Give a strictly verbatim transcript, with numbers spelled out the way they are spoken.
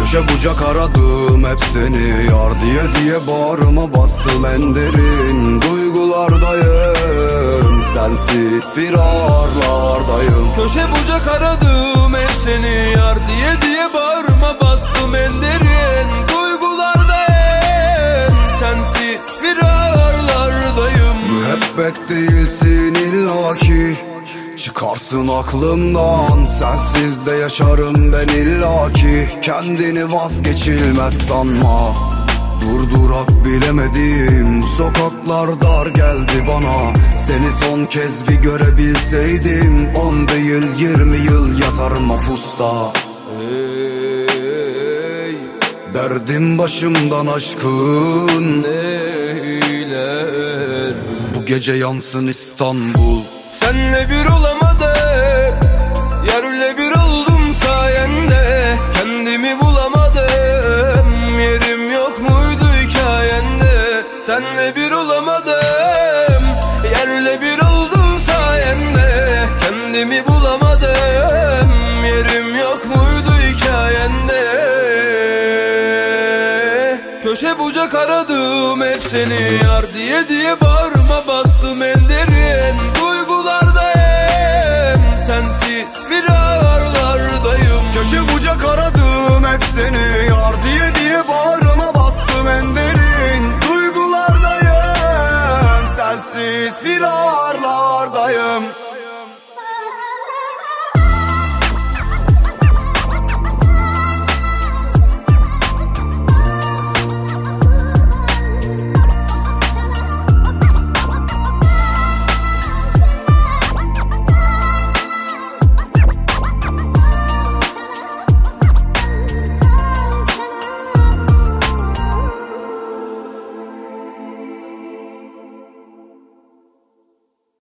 Köşe bucak aradım hep seni, yar diye diye bağrıma bastım en derin duygulardayım, sensiz firarlardayım. Köşe bucak aradım hep seni, yar diye diye bağrıma bastım en derin duygulardayım, sensiz firarlardayım. Müebbet değilsin illaki, çıkarsın aklımdan, sensiz de yaşarım ben illaki. Kendini vazgeçilmez sanma, durdurak bilemedim. Sokaklar dar geldi bana, seni son kez bir görebilseydim. On değil yirmi yıl yatarım mapusta. Ey, derdim başımdan aşkın neyler? Bu gece yansın İstanbul. Senle bir olamadım, yerle bir oldum sayende. Kendimi bulamadım, yerim yok muydu hikayende. Senle bir olamadım, yerle bir oldum sayende. Kendimi bulamadım, yerim yok muydu hikayende. Köşe bucak aradım hep seni, yar diye diye bağrıma bas